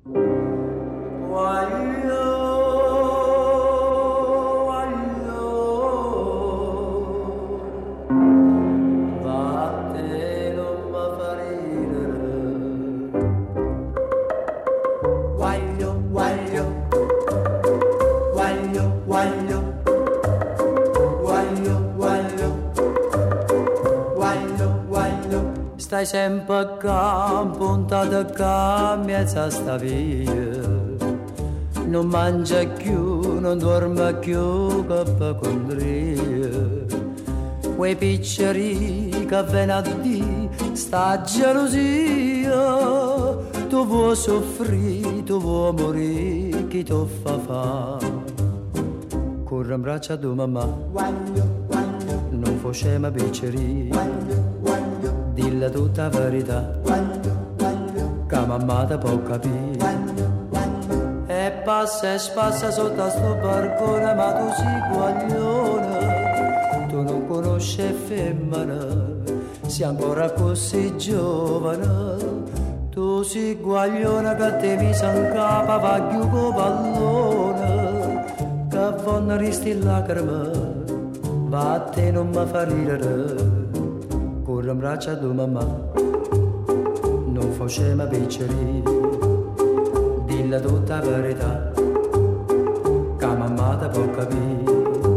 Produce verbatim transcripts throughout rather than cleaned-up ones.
Stai sempre a campo, puntata a campo, mezza sta via. Non mangia più, non dorme più, che per condria. Quei picceri che vengono a dire, sta gelosia. Tu vuoi soffrire, tu vuoi morire, chi ti fa fa? Corre in braccia a tua mamma, non facciamo picceri. Dilla tutta la verità, che mamma te può capire. E passa e spassa sotto a sto barcone, ma tu sei guaglione. Tu non conosci femmina, sei ancora così giovane. Tu sei guaglione che te mi san capa, va più con pallone. Che vanno risti in lacrime, ma a te non mi fa ridere. Corre in braccia a tua mamma, non facciamo picceri. Dilla tutta la verità, che mamma te può capire.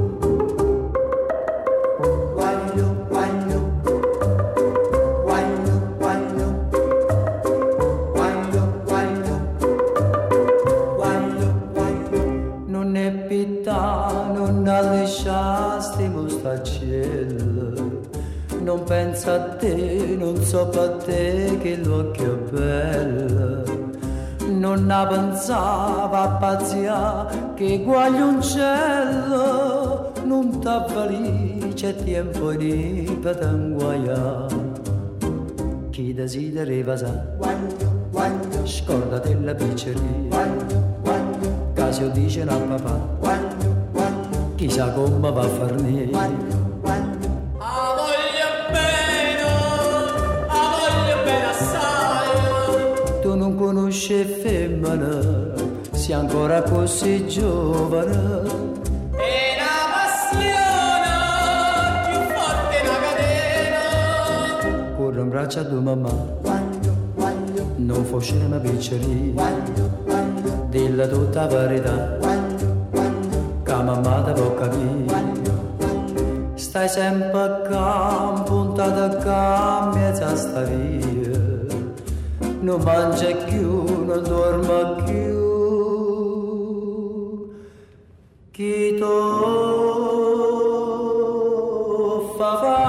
Guaglio, guaglio, guaglio, guaglio, guaglio, guaglio, guaglio, guaglio. Non è pietà, non allisciasti mostacciello. Non pensa a te, non so per te che l'occhio è bello. Non ne pensava a pazzia che guaglioncello. Non t'avvalì, c'è tempo di per t'inguaiare. Chi desidera sa, scordate la pizzeria. Casio dice a papà, chissà come va a farne. Non conosce femmina, sei ancora così giovane. E la passione più forte una catena. Corre in braccia a tua mamma, non facciamo picceri. Dilla tutta la verità, che mamma te può capire. Stai sempre a campo, puntata a campo, mezza sta via. Non mangia più, non dorme più. Chi to fa fa?